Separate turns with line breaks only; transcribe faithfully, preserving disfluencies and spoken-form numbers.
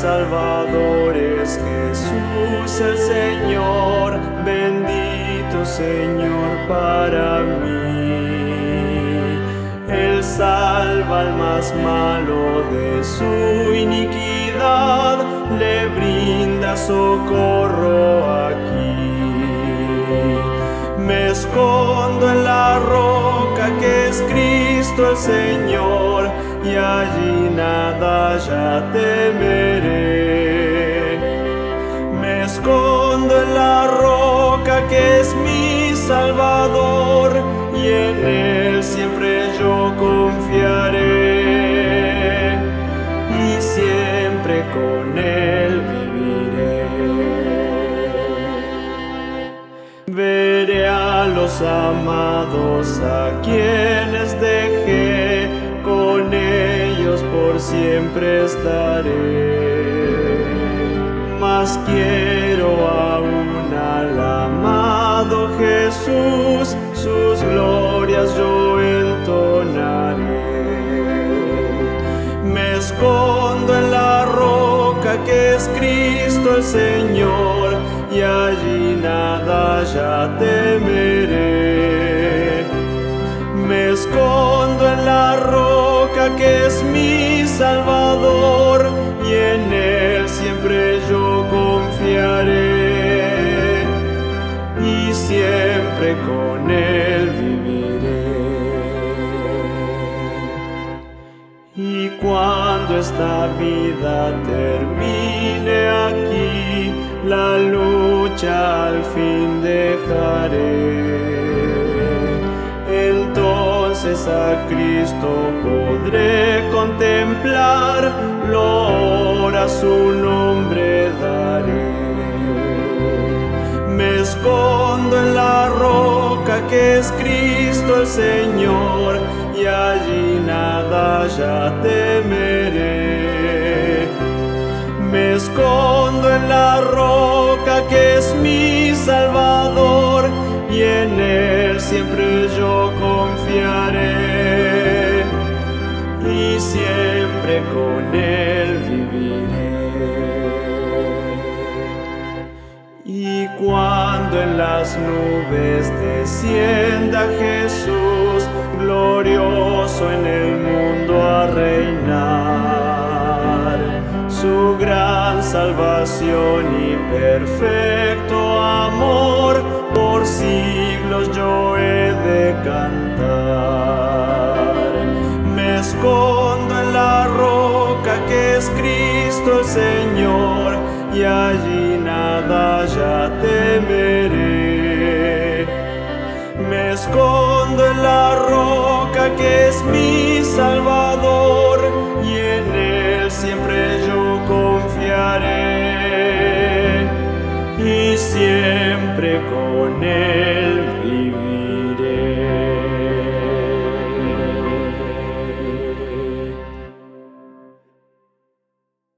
Salvador es Jesús el Señor, bendito Señor para mí. Él salva al más malo de su iniquidad, le brinda socorro aquí. Me escondo en la roca que es Cristo el Señor, y allí nada ya temeré. Me escondo en la roca que es mi Salvador, y en Él siempre yo confiaré, y siempre con Él viviré. Veré a los amados a quienes dejé, con ellos por siempre estaré. Mas quiero aún al amado Jesús, sus glorias yo entonaré. Me escondo en la roca que es Cristo el Señor, y allí nada ya temeré. Me escondo en la roca que es mi Salvador, y en Él siempre yo confiaré, y siempre con Él viviré. Y cuando esta vida termine aquí, la lucha al fin dejaré. Entonces a Cristo podré contemplar, gloria a su nombre daré. Me escondo en la roca que es Cristo el Señor, y allí nada ya temeré. Me escondo en la roca que es mi Salvador, y en Él siempre yo confiaré, y siempre con Él viviré. Y cuando en las nubes descienda Jesús, glorioso en el mundo a reinar, su gran salvación y perfecto amor, por siglos yo he de cantar. Me escondo en la roca que es Cristo el Señor, y allí nada ya temeré. Me escondo en la roca que es mi Salvador, y en Él siempre yo confiaré, y siempre con Él viviré.